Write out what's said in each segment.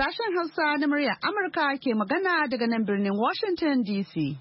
Sashen Hausa na muryar Amurka ke magana daga nan birnin Washington DC.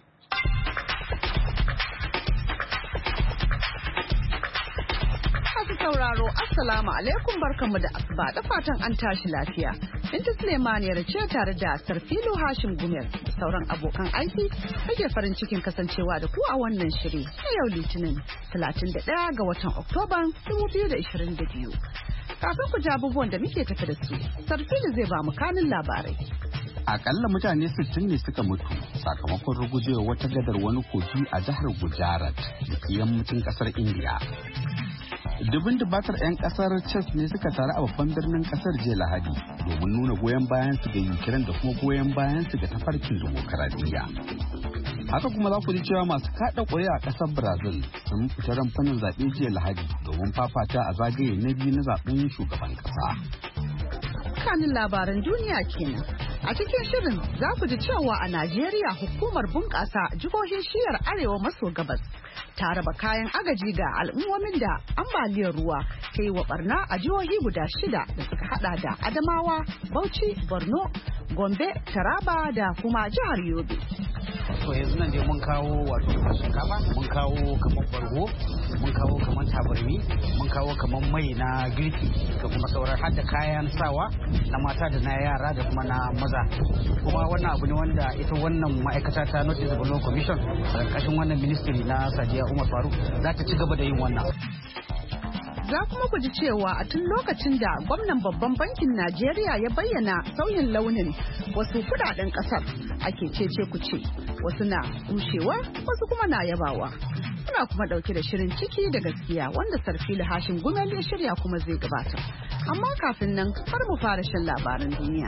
Masu sauraro, Assalamu alaikum barkanmu da asuba da fatan an tashi lafiya. Binta Suleiman ya ce tare da Sarfilu Hashim Gumel da sauran abokan aiki kake farin cikin kasancewa da ku a wannan shiri na yau Litinin 31 ga watan Oktoba 2022. Kafin ku ji abubuwan da muke tafi da su, Sarfilu zai ba mu kanin labarai. Akalla mutane 60 ne suka mutu sakamakon rugujewa wata gadar wani kogi a jihar Gujarat da ke yammacin kasar India. Dubin dubatar 'yan kasar Chess ne suka taru a babban birnin kasar jiya Lahadi domin nuna goyon bayan su ga Ukraine da kuma goyon bayan su ga tafarkin dimokuraɗiyya. Haka kuma za ku ji cewa masu kaɗa ƙuri'a a ƙasar Brazil sun fita ramfanin zaɓe jiya Lahadi domin fafata a zagaye na biyu na zaɓen shugaban ƙasa. Kanin labaran duniya kenan. A cikin shirin za ku ji cewa a Najeriya hukumar bunƙasa jihohin shiyar Arewa maso gabas ta raba kayan agaji ga al'ummomin da ambaliyar ruwa ta yi wa barna a jihohi guda 6 da suka hada da Adamawa, Bauchi, Borno, Gombe, Taraba da kuma jihar Yobe. To yanzu nan dai mun kawo wato shinkafa, mun kawo kamar bargo, mun kawo kamar tabarmi, mun kawo kamar mai na girki da kuma sauran har da kayan sawa na mata da na yara da kuma na maza. Kuma wannan abu ne wanda ita wannan ma'aikata ta North East Borno Commission a ƙarƙashin wannan ministry na Sadiya Umar Faruk za ta ci gaba da yin wannan. Za kuma ku ji cewa a tun lokacin da gwamnan babban bankin Najeriya ya bayyana sauyin launin wasu kudaden kasar ake cece ku ce, wasu na rushewa wasu kuma na yabawa. Muna kuma dauke da shirin ciki da gaskiya wanda Sarfilu Hashim Gumel ya shirya kuma zai gabata. Amma kafin nan har mu fara shan labaran duniya.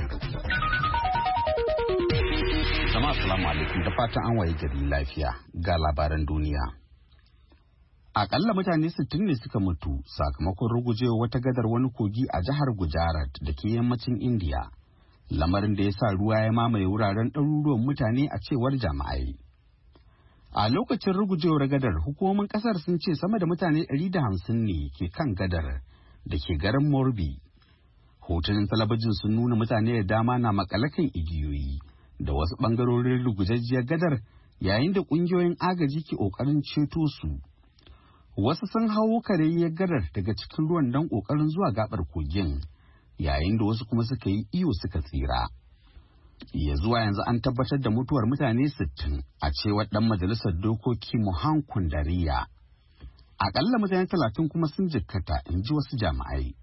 Jama'a assalamu alaikum da fatan an waye gari lafiya ga labaran duniya. Akalla mutane 60 ne suka mutu sakamakon rugujewa wata gadar wani kogi a jihar Gujarat da ke yammacin India. Lamarin da ya sa ruwa ya mamaye wuraren ɗaruruwan mutane a cewar jami'ai. A lokacin rugujewar gadar hukumomin ƙasar sun ce sama da mutane 150 ne ke kan gadar da ke garin Morbi. Hotunan talabijin sun nuna mutane da dama na makalakan igiyoyi da wasu ɓangarorin rugujajjiyar gadar yayin da ƙungiyoyin agaji ke ƙoƙarin ceto su. Wasu sun hawo kareyyar gadar daga cikin ruwan don ƙoƙarin zuwa gaɓar kogin, yayin da wasu kuma suka yi iyo suka tsira. Ya zuwa yanzu an tabbatar da mutuwar mutane 60 a cewar ɗan majalisar dokoki Mohan Kundariya. Aƙalla mutane 30 kuma sun jikkata, in ji wasu jami'ai.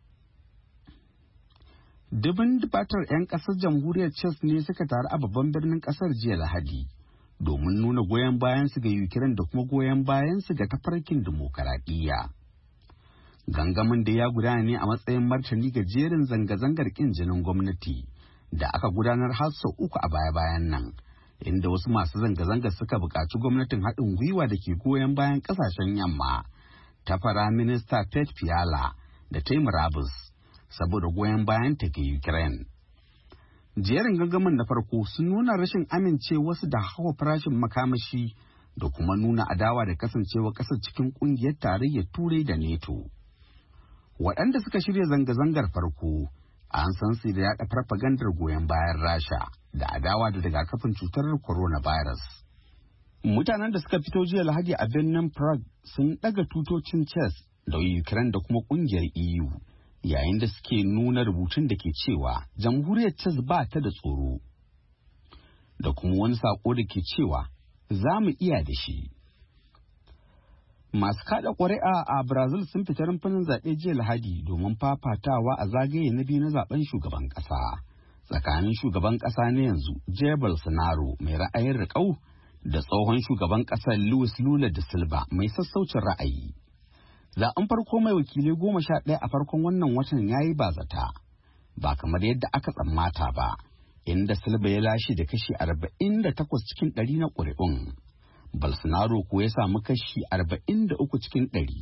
Dubin dubatar 'yan ƙasar jamhuriyar Chess ne suka taru a babban birnin ƙasar jiya Lahadi domin nuna goyon bayansu ga Ukraine da kuma goyon bayansu ga tafarkin dimokuraɗiyya. Gangamin da ya gudana ne a matsayin martani ga jerin zanga-zangar ƙin jinin gwamnati da aka gudanar har sau 3 a baya-bayan nan, inda wasu masu zanga-zanga suka buƙaci gwamnatin haɗin gwiwa da ke goyon bayan ƙasashen yamma ta Firaminista Pet Fiala da ta yi murabus saboda goyon bayan ta ga Ukraine. Jerin gangamin na farko sun nuna rashin amincewarsu da hawa farashin makamashi da kuma nuna adawa da kasancewa ƙasar cikin ƙungiyar tarayyar Turai da NATO. Waɗanda suka shirya zanga-zangar farko an san su da yaɗa farfagandar goyon bayan Rasha da adawa da rigakafin cutar coronavirus. Mutanen da suka fito jiya Lahadi a birnin Prague sun ɗaga tutocin Chess da Ukraine da kuma ƙungiyar EU. Yayin da suke nuna rubutun da ke cewa jamhuriyar Chess ba ta da tsoro da kuma wani sako da ke cewa za mu iya da shi. Masu kada ƙuri'a a Brazil sun fita rumfunan zaɓe jiya Lahadi domin fafatawa a zagaye na biyu na zaben shugaban ƙasa tsakanin shugaban ƙasa na yanzu Jair Bolsonaro mai ra'ayin riƙau da tsohon shugaban ƙasar Luis Lula da Silva mai sassaucin ra'ayi. Zaɓen farko mai wakilai 11 a farkon wannan watan ya yi bazata, ba kamar yadda aka tsammata ba, inda Silva ya lashe da kashi 48 cikin 100 na ƙuri'un. Bolsonaro ko ya samu kashi 43 cikin 100.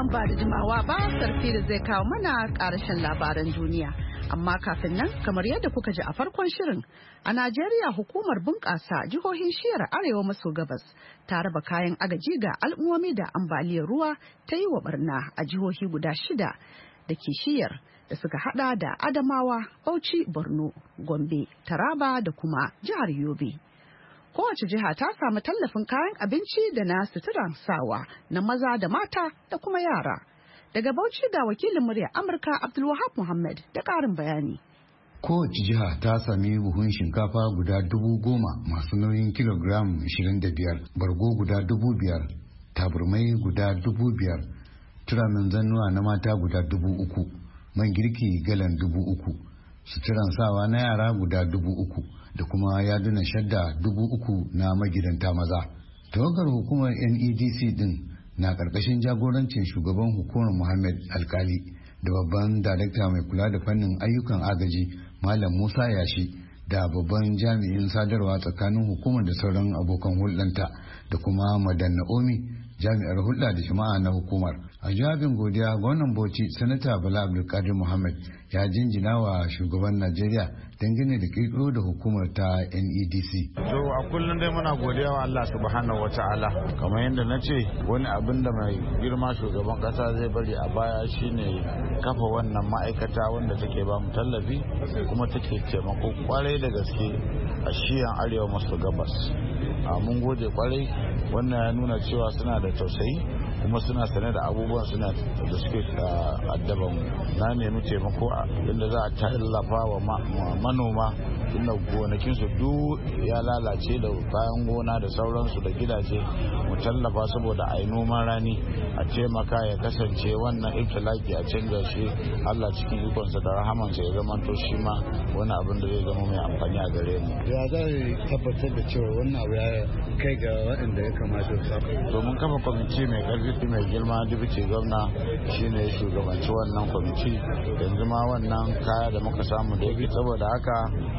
nan ba da jimawa ba sarfi da zai kawo mana ƙarashin labaran duniya. Amma kafin nan, kamar yadda kuka ji a farkon shirin, a Najeriya hukumar bunƙasa jihohin shiyar Arewa maso gabas ta raba kayan agaji ga al'ummomi da ambaliyar ruwa ta yi wa barna a jihohi guda 6 da ke shiyar da suka hada da Adamawa, Bauchi, Borno, Gombe, Taraba da kuma jihar Yobe. Kowace jiha ta samu tallafin kayan abinci da na suturan sawa na maza da mata da kuma yara. Daga Bauchi da wakilin murya Amurka Abdulwahab Muhammad da ƙarin bayani. Kowace jiha ta sami buhun shinkafa guda 10,000 masu nauyin kilogram 25, bargo guda 5,000, taburmai guda 5,000, turamin zannuwa na mata guda 3,000, man girki galan 3,000, suturan sawa na yara guda 3,000 da kuma yadunan shadda 3,000 na magidanta maza. Tawagar hukumar NEDC din na karkashin jagorancin shugaban hukumar Muhammad Alkali da babban darakta mai kula da fannin ayyukan agaji Malam Musa Yashi da babban jami'in sadarwa tsakanin hukumar da sauran abokan hulɗanta da kuma Madan Naomi jami'ar hulɗa da jama'a na hukumar. A jawabin godiya gwamnan Bauchi Sanata Bala Abdulkadir Muhammad ya jinjina wa shugaban Najeriya dangane da kirkiro da hukumar ta NEDC. To a kullum dai muna godiya wa Allah subhanahu wataala, kamar yadda na ce wani abin da mai girma shugaban kasa zai bari a baya shine kafa wannan ma'aikata wanda take ba mu tallafi kuma take taimako kwarai da gaske a shiyan arewa maso gabas. Mun gode kwarai, wannan ya nuna cewa suna da tausayi kuma suna sane da abubuwan suna da suke addaban na nemi taimako inda za a tallafa wa manoma inda gonakinsu duk ya lalace da bayan gona da sauransu da gidaje mu tallafa saboda a yi noman rani a taimaka ya kasance wannan iftilaki a canza shi Allah cikin ikonsa da rahamansa ya zama to shi ma wani abin da zai zama mai amfani a gare mu. Ya za a tabbatar da cewa wannan abu ya kai ga waɗanda ya kamata su domin kafa kwamiti mai ƙarfi mai girma dubuce gwamna shine shugabanci wannan kwamiti yanzu ma wannan kaya da muka samu da yake saboda haka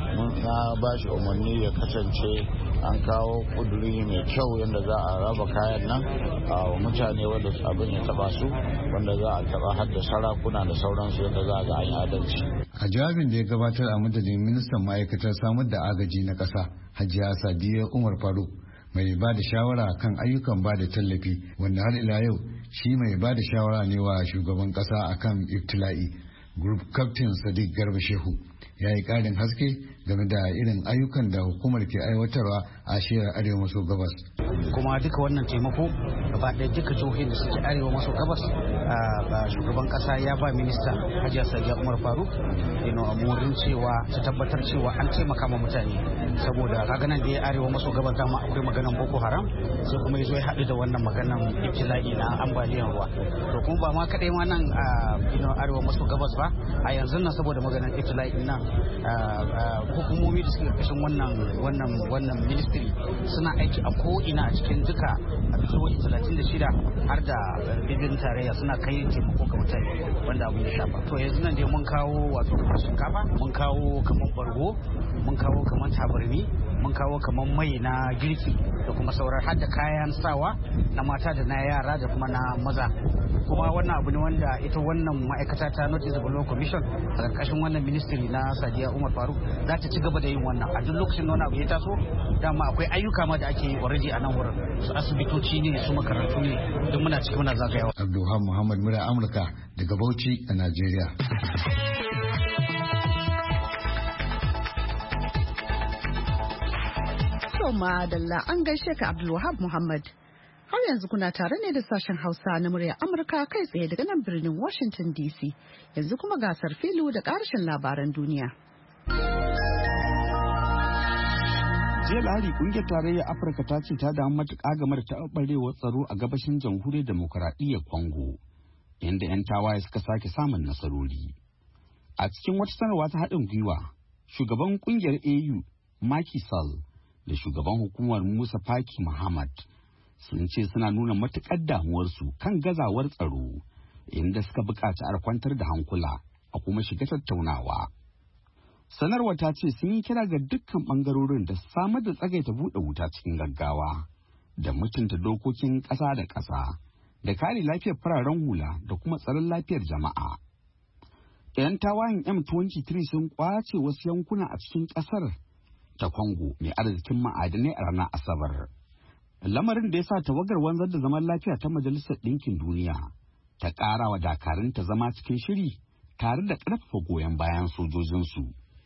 na ba shi umarni ya kasance an kawo kuduri mai kyau yadda za a raba kayan nan a mutane wanda abin ya taba su wanda za a taba hadda sarakuna da sauransu yadda za a ga an yi adalci. A jawabin da ya gabatar a madadin ministan ma'aikatar samar da agaji na ƙasa Hajiya Sadiya Umar Faruk mai ba da shawara kan ayyukan ba da tallafi wanda har ila yau shi mai ba da shawara ne wa shugaban ƙasa akan ibtila'i group captain Sadiq Garba Shehu ya yi ƙarin haske game da irin ayyukan da hukumar ke aiwatarwa a shiyar arewa maso gabas. Kuma duka wannan taimako gaba ɗaya duka jihohin da suke arewa maso gabas shugaban ƙasa ya ba minista Hajiya Sadiya Umar Faruk a murin cewa ta tabbatar cewa an taimaka ma mutane saboda kaga nan da ya arewa maso gabas dama akwai maganan Boko Haram sai kuma ya zo ya haɗu da wannan maganan ibtila'i na ambaliyar ruwa to kuma ba ma kaɗai ma nan arewa maso gabas ba a yanzu nan saboda maganan ibtila'i nan hukumomi da suke ƙarƙashin wannan ministry suna aiki a ko'ina a cikin duka a jihohi 36 har da bibin tarayya suna kai taimako ga mutane wanda abu ya shafa to yanzu nan dai mun kawo wato shinkafa mun kawo kamar bargo mun kawo kamar tabarmi mun kawo kamar mai na girki da kuma sauran har da kayan sawa na mata da na yara da kuma na maza kuma wannan abu ne wanda ita wannan ma'aikata ta Notice of Law Commission a ƙarƙashin wannan ministry na Sadiya Umar Faruk za ta ci gaba da yin wannan a duk lokacin da wani abu ya taso dama akwai ayyuka ma da ake yi already a nan wurin su asibitoci ne su makarantu ne don muna cikin muna zagayawa. Abdulhamid Muhammad murya Amurka daga Bauchi a Najeriya. Madalla an gaishe ka Abdulwahab Muhammad. Har yanzu kuna tare ne da sashen Hausa na murya Amurka kai tsaye daga nan birnin Washington DC. Yanzu kuma gasar filu da ƙarshen labaran duniya. Jiya Lahadi kungiyar tarayyar Afirka ta ce ta damu matuƙa game da taɓarɓarewar tsaro a gabashin jamhuriyar demokuraɗiyyar Congo, inda 'yan tawaye suka sake samun nasarori. A cikin wata sanarwa ta haɗin gwiwa, shugaban kungiyar AU Macky Sall da shugaban hukumar Musa Faki Muhammad sun ce suna nuna matuƙar damuwarsu kan gazawar tsaro, inda suka buƙaci a kwantar da hankula a kuma shiga tattaunawa. Sanarwa ta ce sun yi kira ga dukkan ɓangarorin da samar da tsagaita buɗe wuta cikin gaggawa da mutunta dokokin ƙasa da ƙasa da kare lafiyar fararen hula da kuma tsaron lafiyar jama'a. 'Yan tawayen M23 sun kwace wasu yankuna a cikin ƙasar ta Congo mai arzikin ma'adanai a ranar Asabar. Lamarin da ya sa tawagar wanzar da zaman lafiya ta Majalisar Ɗinkin Duniya ta ƙara wa dakarunta zama cikin shiri tare da ƙarfafa goyon bayan sojojinsu.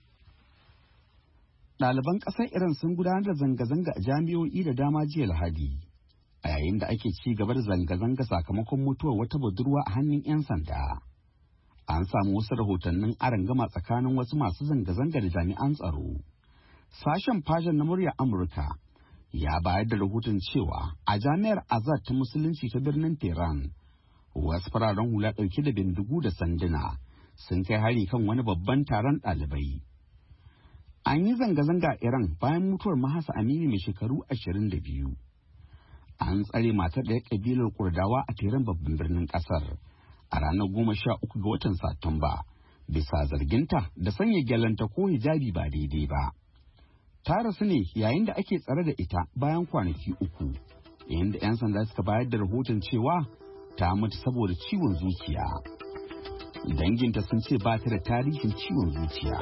Ɗaliban ƙasar Iran sun gudanar da zanga-zanga a jami'o'i da dama jiya Lahadi, a yayin da ake ci gaba da zanga-zanga sakamakon mutuwar wata budurwa a hannun 'yan sanda. An samu wasu rahotannin arangama tsakanin wasu masu zanga-zanga da jami'an tsaro. Sashen Fashin na muryar Amurka ya bayar da rahoton cewa a jami'ar Azad ta Musulunci ta birnin Tehran, wasu fararen hula ɗauke da bindigu da sanduna sun kai hari kan wani babban taron ɗalibai. An yi zanga-zanga a Iran bayan mutuwar Mahasa Amini mai shekaru 22. An tsare matar da ya kabilar Kurdawa a Tehran babban birnin ƙasar a ranar 13 ga watan Satumba bisa zarginta da sanya gyalanta ko hijabi ba daidai ba. Ta rasu ne yayin da ake tsare da ita bayan kwanaki 3, yayin da 'yan sanda suka bayar da rahoton cewa ta mutu saboda ciwon zuciya. Danginta sun ce ba ta da tarihin ciwon zuciya.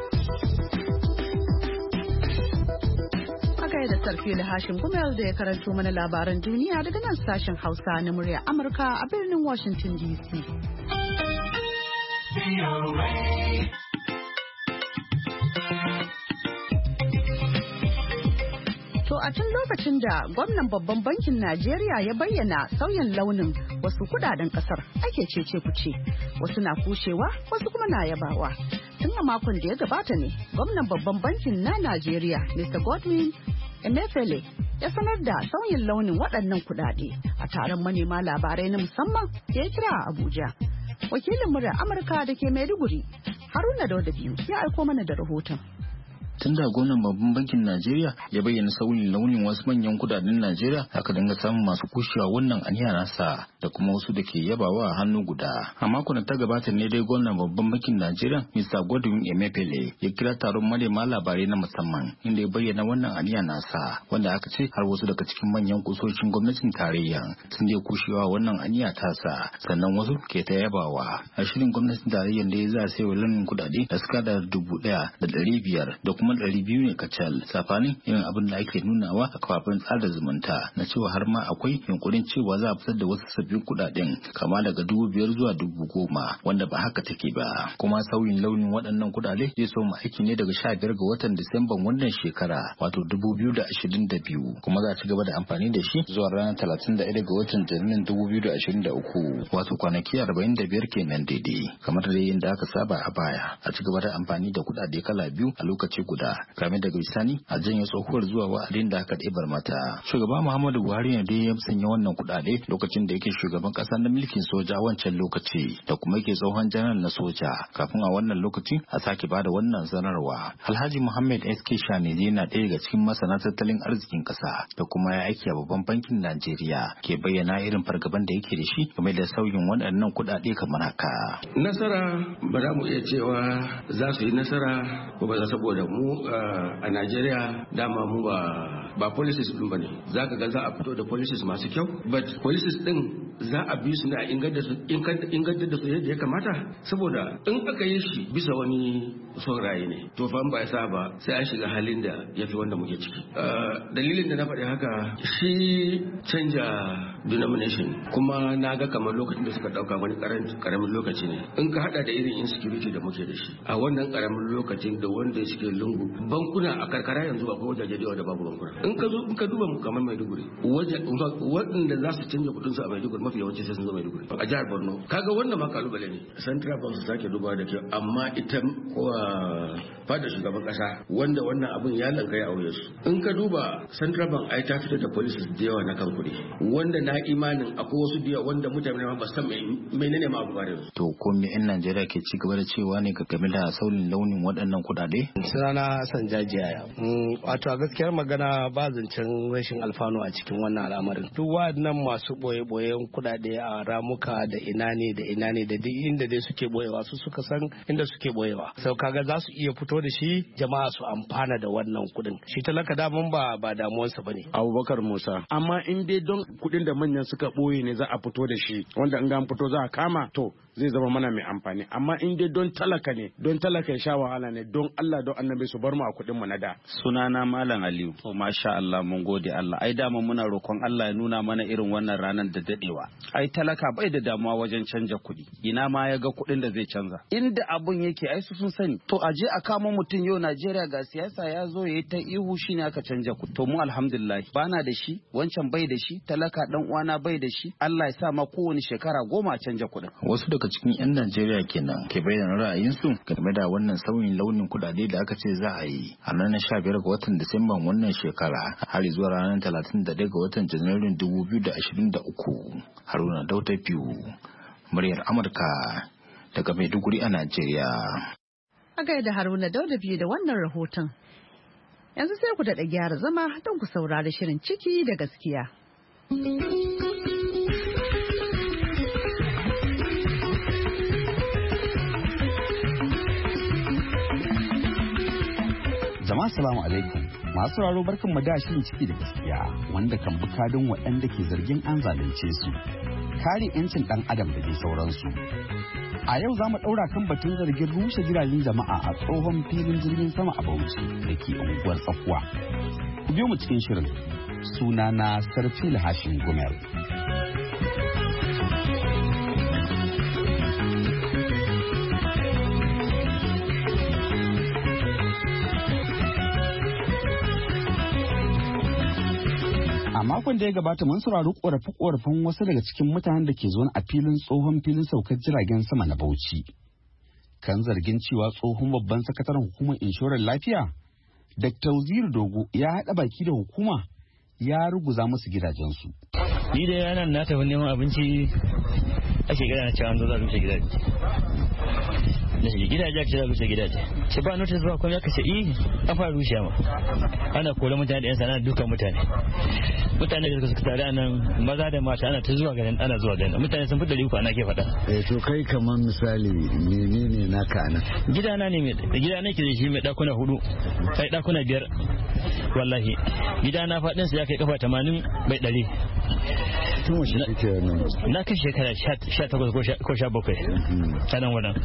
Da Sarfili Hashim Gumel da ya karanto mana labaran duniya daga nan sashen Hausa na murya Amurka a birnin Washington DC. To a tun lokacin da gwamnan babban bankin Najeriya ya bayyana sauyin launin wasu kudaden kasar ake cece kuce, wasu na kushewa wasu kuma na yabawa. Tun a makon da ya gabata ne gwamnan babban bankin na Najeriya Mr. Godwin Emefiele ya sanar da sauyin launin waɗannan kuɗaɗe a taron manema labarai na musamman da ya kira a Abuja. Wakilin muryar Amurka da ke Maiduguri, Haruna Dauda biyu ya aiko mana da rahoton. Tun da gwamnan babban bankin Najeriya ya bayyana sauyin launin wasu manyan kudaden Najeriya, aka dinga samun masu kushewa wannan aniya nasa da kuma wasu da ke yabawa a hannu guda. A makon da ta gabata ne dai gwamnan babban bankin Najeriya Mr. Godwin Emefiele ya kira taron manema labarai na musamman inda ya bayyana wannan aniya nasa, wanda aka ce har wasu daga cikin manyan kusoshin gwamnatin tarayya sun je kushewa wannan aniya tasa, sannan wasu ke ta yabawa. A shirin gwamnatin tarayya da ya za a sayo launin kudade da suka da 1,500 da kuma 200 ne kacal, safanin irin abin da ake nunawa a kafafen tsada zumunta na cewa har ma akwai yunkurin cewa za a fitar da wasu sabbin kudaden kama daga 5,000 zuwa 10,000 wanda ba haka take ba. Kuma sauyin launin waɗannan kudade zai so mu aiki ne daga 15 ga watan Disamban wannan shekara wato 2022, kuma za a ci gaba da amfani da shi zuwa ranar 31 ga watan Janairun 2023 wato kwanaki 45 kenan daidai, kamar da yadda aka saba a baya. A ci gaba da amfani da kudade kala biyu a lokaci guda kamin daga bisani a janye tsohuwar zuwa wa'adin da aka ɗebar mata. Shugaba Muhammadu Buhari ne dai ya sanya wannan kuɗaɗe lokacin da yake shugaban ƙasa na mulkin soja wancan lokaci da kuma yake tsohon janar na soja, kafin a wannan lokaci a sake bada wannan sanarwa. Alhaji Muhammad SK Shanezi na ɗaya daga cikin masana tattalin arzikin ƙasa da kuma ya aiki a babban bankin Najeriya, ke bayyana irin fargaban da yake da shi game da sauyin waɗannan kuɗaɗe kamar haka. Nasara ba za mu iya cewa za su yi nasara ko ba za, saboda mu a Najeriya dama mu ba policies din bane. Zaka ga za a fito da policies masu kyau, but policies din za a bi su ne a inganta da su yadda ya kamata, saboda in aka yi shi bisa wani son raye ne to fa ba ya sa ba sai an shiga halin da yafi wanda muke ciki. Dalilin da na faɗi haka shi canja denomination, kuma na ga kamar lokacin da suka ɗauka wani karamin lokaci ne. In ka hada da irin insecurity da muke da shi a wannan karamin lokacin da wanda suke lungu bankuna a karkara yanzu akwai wajaje da babu bankuna. In ka duba mu kamar Maiduguri, waɗanda za su canja kudin su a Maiduguri mafi yawanci sai sun zo Maiduguri. A jihar Borno kaga wannan ma kalubale ne. Central Bank su sake dubawa da kyau, amma ita fada shugaban kasa wanda wannan abun ya lankai a wuyan su. In ka duba Central Bank ai ta fitar da policies da yawa na kan kuɗi, wanda na imanin akwai wasu da yawa wanda mutane ma ba san menene ma abu ba da. To ko me 'yan Najeriya ke ci gaba da cewa ne game da sauyin launin waɗannan kuɗaɗe? Sunana Hassan Jajiya. Wato a gaskiyar magana ba zancen rashin alfanu a cikin wannan al'amarin. Duk waɗannan masu boye-boyen kuɗaɗe a ramuka da ina ne da duk inda dai suke boyewa su suka san inda suke boyewa. Sau kaga za su iya fito da shi jama'a su amfana da wannan kuɗin. Shi talaka daman ba damuwarsa bane. Abubakar Musa. Amma in dai don kuɗin da manya-manyan suka ɓoye ne za a fito da shi, wanda in an fito za a kama to zai zama mana mai amfani. Amma in dai don talaka ne, don talaka ya sha wahala ne, don Allah don annabi su bar mu a kuɗin mu na da. Sunana Malam Aliyu. To masha Allah, mun gode Allah. Ai dama muna roƙon Allah ya nuna mana irin wannan ranar da dadewa. Ai talaka bai da damuwa wajen canja kuɗi. Ina ma ya ga kuɗin da zai canza. Inda abun yake ai su sun sani. To a je a kama mutum yau Najeriya ga siyasa ya zo ya yi ta ihu shine aka canja kuɗi. To mu alhamdulillah bana da shi, wancan bai da shi, talaka dan uwana bai da shi. Allah ya sa ma kowane shekara 10 a canja kuɗin. Wasu daga cikin 'yan Najeriya kenan ke bayyana ra'ayinsu game da wannan sauyin launin kudade da aka ce za a yi a ranar 15 ga watan Disamban wannan shekara har zuwa ranar 31 ga watan Janairun 2023. Haruna Dauda biyu, muryar Amurka daga Maiduguri a Najeriya. A gaida Haruna Dauda biyu da wannan rahoton. Yanzu sai ku daɗa gyara zama don ku saurari shirin ciki da gaskiya. Jama'a salamu alaikum. Masu sauraro barkan mu da shirin ciki da gaskiya wanda kan bi kadin waɗanda ke zargin an zalunce su. Kare 'yancin ɗan adam da dai sauransu. A yau za mu ɗaura kan batun zargin rushe gidajen jama'a a tsohon filin jirgin sama a Bauchi da ke unguwar Tsakuwa. Ku biyo mu cikin shirin. Sunana Sarfil Hashim Gumel. A makon da ya gabata mun saurari korafe-korafen wasu daga cikin mutanen da ke zuwa a tsohon filin saukar jiragen sama na Bauchi. Kan zargin cewa tsohon babban sakataren hukumar inshorar lafiya, Dr. Uziru Dogo ya haɗa baki da hukuma ya ruguza musu gidajensu. Ni da yanan na tafi neman abinci ake gada na cewa an zo za a rushe gidaje. Da shi gidaje ake za a rushe gidaje. Ce ba notice ba kuma ya kace an fara rushe ma. Ana kore mutane da yan sana dukan mutane. Mutane da suka tare anan maza da mata ana ta zuwa ganin ana zuwa ganin. Mutane sun fi 300 ana ke faɗa. To kai kamar misali menene naka anan? Gidana ne ke da shi mai dakuna 4. Kai dakuna 5. Wallahi gidana faɗin sa ya kai kafa 80 bai 100. Tun wace kake nan? Na kai shekara 18 ko 17 a nan wannan.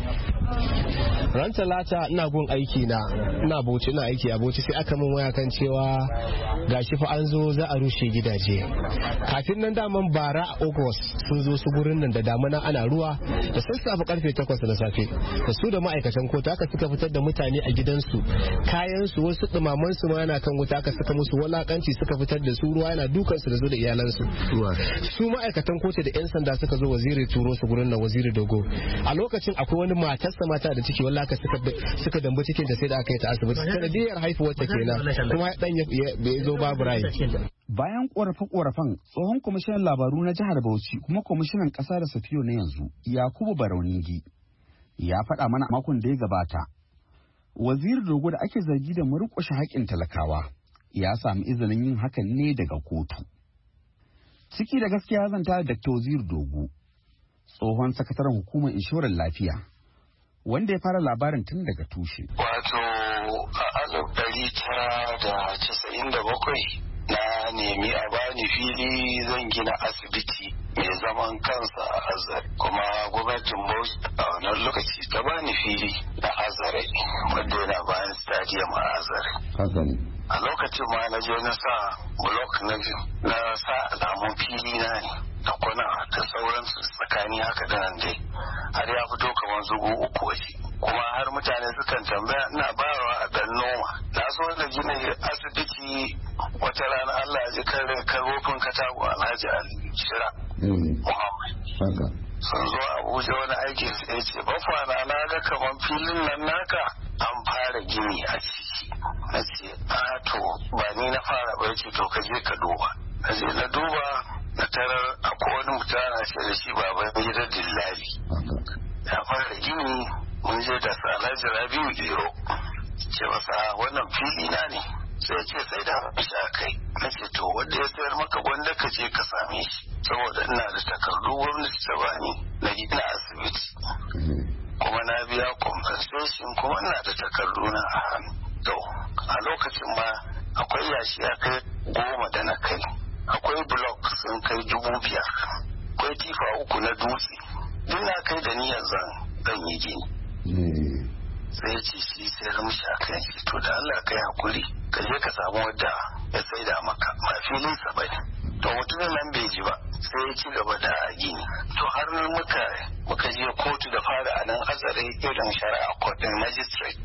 Ran Talata ina gun aiki ina Bauchi ina aiki a Bauchi sai aka min waya kan cewa gashi fa an zo za a rushe gidaje. Kafin nan daman bara a August sun zo su gurin nan da damuna ana ruwa da sassafe karfe 8 na safe. Da su da ma'aikatan kotu aka suka fitar da mutane a gidansu, kayan su wasu dumaman su ma yana kan wuta aka saka musu walakanci suka fitar da su ruwa yana dukan su da su da iyalansu. Su ma'aikatan kotu da 'yan sanda suka zo waziri turo su gurin nan Waziri Dogo. A lokacin akwai wani matarsa mata da ciki wallahi suka dambu cikin da sai da aka yi ta asibiti sanadiyar haifuwar ta kenan kuma dan ya zo babu rai. Bayan korafe-korafen tsohon kwamishinan labaru na jihar Bauchi kuma kwamishinan ƙasa da Safiyo na yanzu Yakubu Barauningi ya faɗa mana makon da ya gabata. Waziri Dogo da ake zargi da murƙushe haƙƙin talakawa ya sami izinin yin hakan ne daga kotu. Ciki da gaskiya zanta da Dr. Uziru Dogo, tsohon sakataren hukumar inshorar lafiya, wanda ya fara labarin tun daga tushe. Wato a 1997 na nemi a bani fili zan gina asibiti mai zaman kansa a Azare, kuma gwamnatin Bauchi a wannan lokaci ta bani fili na Azare wanda yana bayan stadium a Azare. A lokacin ma na je na sa blok na sa alamun fili na ne da kwana da sauransu tsakani haka da nan dai har ya fito kamar zugo 3 waje, kuma har mutane sukan tambaya ina bayarwa a dan noma. Na so da gina asibiti wata rana Allah ya ji karofin katako Alhaji Ali Shira Muhammad sun zo Abuja wani aiki sai ya ce bafana na ga kamar filin nan naka an fara gini a ciki. Na ce to ba ni na fara ba, ce to ka je ka duba. Na je na duba na tarar akwai wani mutane ce da shi baban gidan dillali ya fara gini. Mun je da Alhaji Rabiu Iro ce masa wannan fili na ne, sai ce sai da shi a kai. Na ce to wanda ya sayar maka gwanda ka je ka same shi, saboda ina da takardu gwamnati ta bani na gina asibiti kuma na biya compensation kuma ina da takardu na a hannu. To a lokacin ma akwai yashi ya kai 10 da na kai akwai block sun kai 5,000, akwai tifa 3 na dutse, duk na kai da niyyar zan yi gini. Sai ya ce shi sai rumshi a kan shi, to da Allah kai hakuri ka je ka samu wadda ya saida maka ba filin sa bane. To mutumin nan bai ji ba sai ya ci gaba da gini. To har muka je kotu da fara a nan Azare irin shari'a court din magistrate.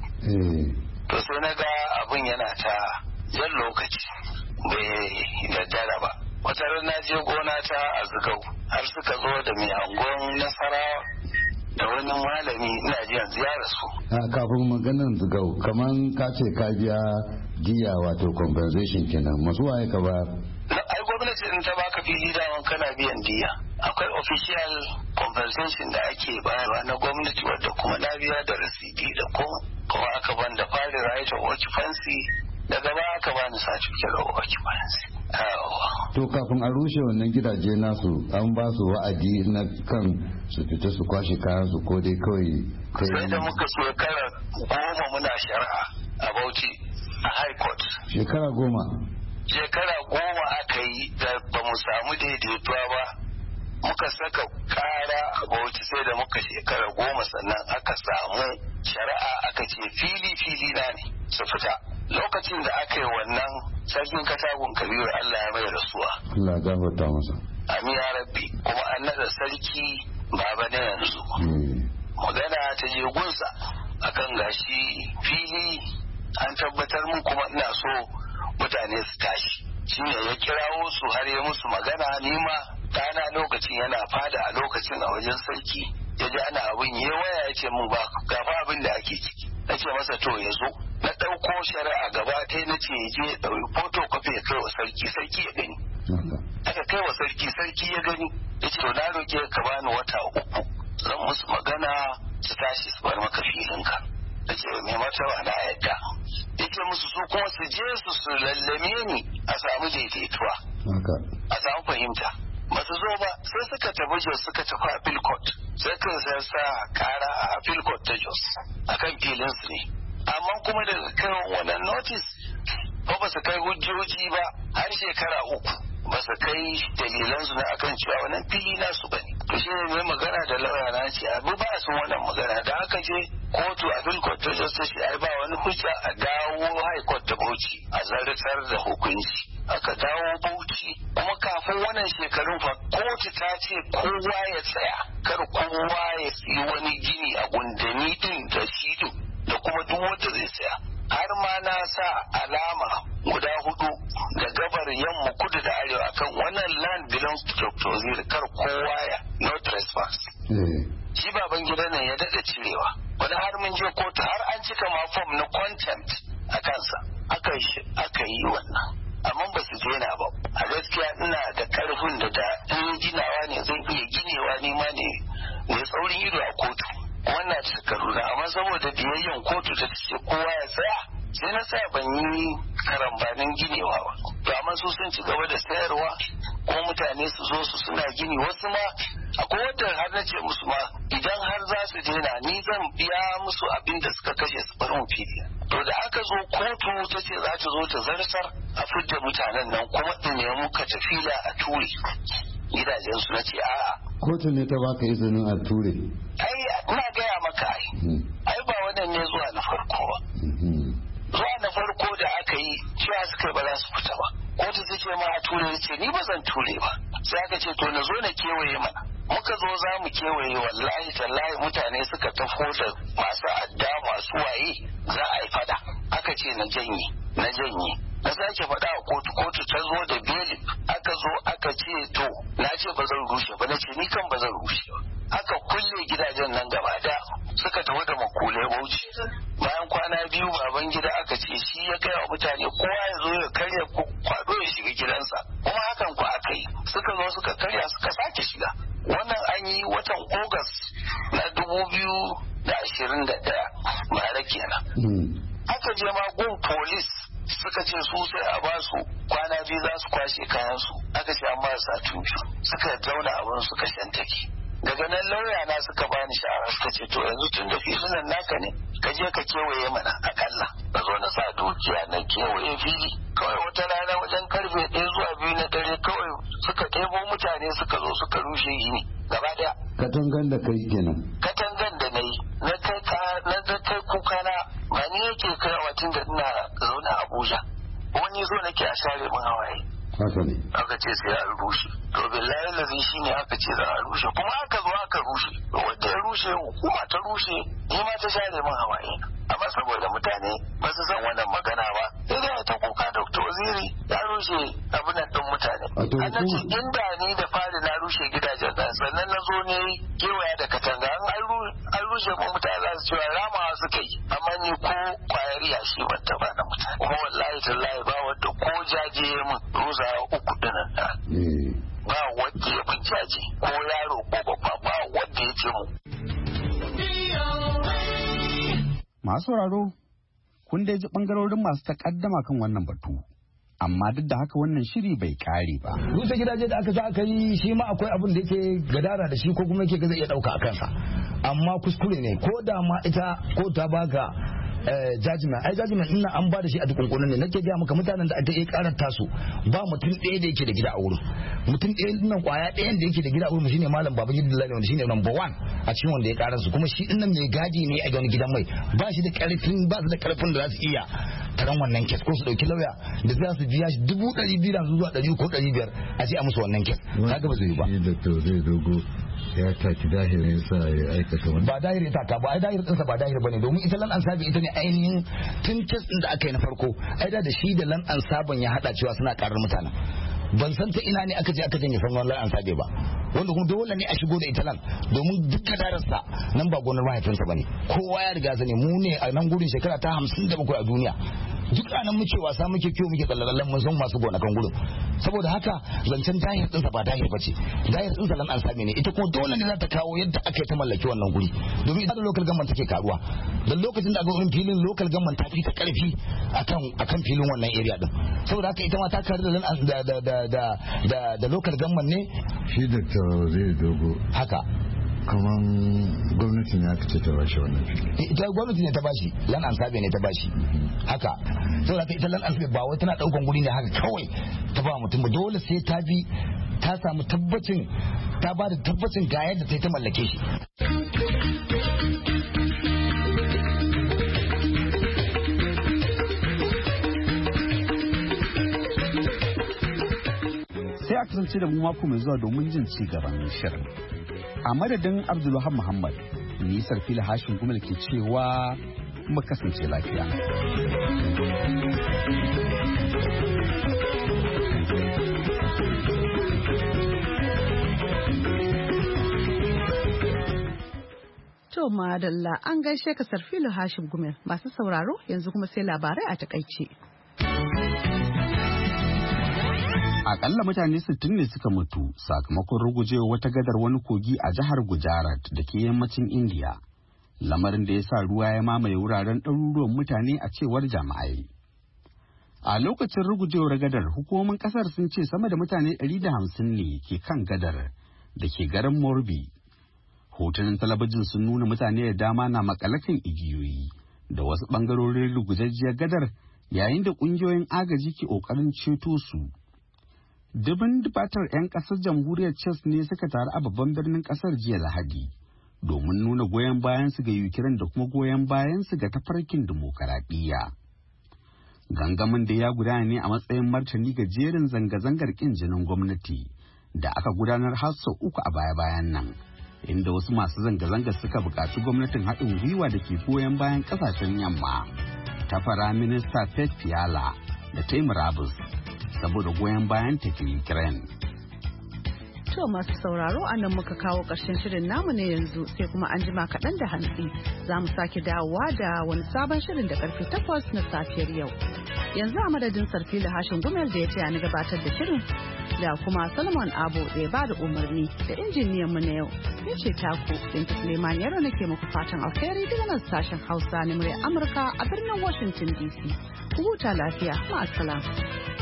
To sai na ga abin yana ta jan lokaci bai daddara ba. Wata ran na je gona ta a Zugau har suka zo da mai angon Nasarawa da wani malami ina ji yanzu ya rasu. Kafin maganar Zugau kaman ka ce ka biya diya wato compensation kenan, masu waye ka ba? Ai gwamnati in ta baka fili daman kana biyan diya. Akwai official compensation da ake bayarwa na gwamnati wadda kuma na biya da rasidi da kuma aka ban da fari right of occupancy, daga ba aka bani certificate of occupancy. To kafin a rushe wannan gidaje nasu an ba su wa'adi na kan su fita su kwashe kayan su ko dai kawai sai da muka shekara 10 muna shari'a a Bauchi a High Court. Shekara 10? Shekara 10 aka yi da ba mu samu daidaituwa ba, muka saka kara a Bauchi sai da muka shekara 10 sannan aka samu shari'a aka ce fili na ne su fita. Lokacin da aka yi wannan sarkin katagun Kabiru Allah ya mai rasuwa. Allah gafarta masa. Amin ya rabbi, kuma an nada sarki baba na yanzu. Magana ta je gunsa akan gashi fili an tabbatar mun kuma ina so mutane su tashi. Shi ne ya kirawo su har ya musu magana, nima ɗana lokacin yana fada a lokacin a wajen sarki. Ya ji ana abin ya waya ya ce mun ba gafa abin da ake ciki. Na ce masa to ya zo. Na ɗauko shari'a gaba ɗaya na ce je ya ɗauki photocopy ya kai wa sarki ya gani. Aka kai wa sarki ya gani. Ya ce to na roƙe ka bani wata 3 zan musu magana su tashi su bar maka filinka. Na ce mai martaba na yadda. Ya ce musu su kuma su je su lallame ni a samu daidaituwa. A samu fahimta. Masu zo ba sai suka tafi Jos suka tafi appeal court. Sai ka sa kara a appeal court ta Jos akan filinsu ne. Amma kuma daga kan wannan notice ba su kai hujjoji ba har shekara 3 ba su kai dalilansu na akan cewa wannan fili nasu bane. To shi ne mai magana da lauya na ce abu ba sun wannan magana da aka je kotu a Appeal Court ta Justice ai ba wani hujja a dawo High Court ta Bauchi a zartar da hukunci. Aka dawo Bauchi kuma kafin wannan shekarun fa kotu ta ce kowa ya tsaya kar kowa ya yi wani gini a gundani din da shi din da kuma duk wanda zai tsaya. Har ma na sa alama guda 4 da gabar yamma kudu da arewa kan wannan land belongs to Dr. Ozil kar kowa ya no trespass. Shi baban gidan nan ya daɗa cirewa. Wani har mun je kotu har an cika ma form na contempt a kansa. Aka yi wannan. Amma ba su daina ba. A gaskiya ina da karfin da in ginawa ne zan iya ginewa ni ma ne mai tsaurin ido a kotu. Wannan shekaru na amma saboda biyayyen kotu ta ce kowa ya tsaya sai na sa ban yi karambanin ginewa ba. To amma su sun ci gaba da sayarwa ko mutane su zo su suna gini, wasu ma akwai wadda har na ce musu ma idan har za su daina ni zan biya musu abin da suka kashe su bar mu fili. To da aka zo kotu ta ce za ta zo ta zartar a fidda mutanen nan kuma in nemi katafila a ture gidajen su. Na ce a'a. Kotu ne ta baka izinin a ture? Ai ina gaya maka ai ba wannan ne zuwa na farko ba. Zuwa na farko da aka yi cewa suka ba za su fita ba. Kotu ta ce ma a ture, ya ce ni ba zan ture ba. Sai aka ce to na zo na kewaye mana. Muka zo za mu kewaye wallahi tallahi mutane suka tafo da masu adda masu waye za a yi fada. Aka ce na janye. Na sake faɗa a kotu ta zo da beli. Aka zo aka ce to na ce ba zan rushe ba, na ce ni kan ba zan rushe ba. Aka kulle gidajen nan gaba da suka tafi da makulai Bauchi. Bayan kwana 2 baban gida aka ce shi ya kai wa mutane kowa ya zo ya karya kwado ya shiga gidansa. Kuma hakan ku aka yi. Suka zo suka karya suka sake shiga. Wannan an yi watan August na 2021 bara kenan. Aka je ma gun police suka ce su sai a basu kwana 2 za su kwashe kayansu. Aka ce an ba su sati 2 suka zauna abin suka shantake. Daga nan lauya na suka bani shawara suka ce to yanzu tun da filunan naka ne ka je ka kewaye mana akalla. Ka zo na sa dukiya na kewaye fili kawai wata rana wajen karfe 1 zuwa 2 na dare dare kawai suka ɗebo mutane suka zo suka rushe gini gaba daya. Katangan da kai kenan. Katangan da na yi na kai kuka na ba ni yake kai watin da ina zaune a Abuja. Wani zo nake a share min hawaye. Haka ne. Aka ce sai a rushe. To billahi lazi shine aka ce za a rushe kuma aka zo aka rushe. Wanda ya rushe hukuma ta rushe ni ma ta share min hawaye. Amma saboda mutane ba su san wannan magana ba sai dai ta kuka Dr. Waziri ya rushe abin nan din mutane. Ana ce inda ni da fari na rushe gidajen nan sannan na zo ne kewaya da katanga an rushe mu mutane za su cewa ramawa suka yi amma ni ko kwayar yashi ban taba na mutane. Kuma wallahi tallahi ba wanda ko jaje min rusa uku dinan da. Ba wanda ya bin jaje ko yaro ko babba ba wanda ya ce mu. Masu sauraro, kun dai ji ɓangarorin masu takaddama kan wannan batu. Amma duk da haka wannan shiri bai kare ba. Rusa gidaje da aka yi shi ma akwai abin da yake gadara da shi ko kuma yake zai iya ɗauka a kansa. Amma kuskure ne ko da ma ita ko ta baka judgment ina an ba da shi a dukunkunan ne nake gaya maka mutanen da aka yi karanta su ba mutum ɗaya da yake da gida a wurin mutum ɗaya nan kwaya ɗayan da yake da gida a wurin shine malam Babangida Dillali wanda shine number 1 a cikin wanda ya karansu kuma shi dinnan mai gadi ne a wani gidan mai ba shi da karfin da za su iya taron wannan kes ko su dauki lauya da za su biya shi 200,000 zuwa 100 ko 500 a ce a musu wannan kes kaga ba zai yi ba. Zai dogo ya taki dahirin sa ya aikata wani ba dahiri ta ka ba ai dahiri ɗinsa ba dahiri bane domin ita lan ansabi ita ne ainihin tun kes ɗin da aka yi na farko ai da shi da lan ansaban ya hada cewa suna karar mutanen ban san ta ina ne aka je aka janye san lan ansabe ba wanda kuma dole ne a shigo da ita lan domin duk kadararsa nan ba gonar mahaifinsa bane kowa ya riga zane mu ne a nan gurin shekara ta 57 a duniya duk anan muke wasa muke kiwo muke tsallalallen mun san masu gonakan gurin saboda haka zancen dahir ɗinsa ba dahir bace dahir ɗinsa lan ansabe ne ita kuma dole ne za ta kawo yadda aka yi ta mallaki wannan guri domin idan local government take karuwa da lokacin da aka wurin filin local government ta fi ta karfi akan filin wannan area din saboda haka ita ma ta karu da local government ne shi da zai dogo haka kaman gwamnati ne aka ce ta bashi wannan fili ita gwamnati ne ta bashi lan ansabe ne ta bashi haka saboda ita lan ansabe ba wai tana daukan guri ne haka kawai ta ba mutum ba dole sai ta bi ta samu tabbacin ta ba da tabbacin ga yadda ta yi ta mallake shi. Sai a kasance da mu mako mai zuwa domin jin ci gaban shirin. A madadin Abdulwahab Muhammad, ni Sarfila Hashin Gumal ke cewa mu kasance lafiya. To madalla an gaishe ka Sarfila Hashim Gumel masu sauraro yanzu kuma sai labarai a takaice. Akalla mutane 60 ne suka mutu sakamakon rugujewa wata gadar wani kogi a jihar Gujarat da ke yammacin Indiya. Lamarin da ya sa ruwa ya mamaye wuraren ɗaruruwan mutane a cewar jami'ai. A lokacin rugujewar gadar hukumomin kasar sun ce sama da mutane 150 ne ke kan gadar da ke garin Morbi. Hotunan talabijin sun nuna mutane da dama na makalakan igiyoyi da wasu ɓangarorin rugujajjiyar gadar yayin da ƙungiyoyin agaji ke ƙoƙarin ceto su. Dubin dubatar 'yan ƙasar jamhuriyar Czech ne suka taru a babban birnin ƙasar jiya Lahadi domin nuna goyon bayansu ga Ukraine da kuma goyon bayansu ga tafarkin dimokuraɗiyya. Gangamin da ya gudana ne a matsayin martani ga jerin zanga-zangar ƙin jinin gwamnati da aka gudanar har sau 3 a baya-bayan nan, inda wasu masu zanga-zanga suka buƙaci gwamnatin haɗin gwiwa da ke goyon bayan ƙasashen yamma ta Firaminista Pet Fiala da ta yi murabus saboda goyon bayan tafi Ukraine. To masu sauraro a nan muka kawo ƙarshen shirin namu ne yanzu sai kuma an jima kaɗan da hantsi za mu sake dawowa da wani sabon shirin da karfe 8 na safiyar yau. Yanzu a madadin Sarfila Hashin Gumel da ya taya ni gabatar da shirin da kuma Solomon Abo da ya ba da umarni da injiniyan mu na yau. Ni ce taku Binta Suleiman Yaro nake muku fatan alheri daga nan sashen Hausa na murya Amurka a birnin Washington DC. Ku huta lafiya, ma'assalam.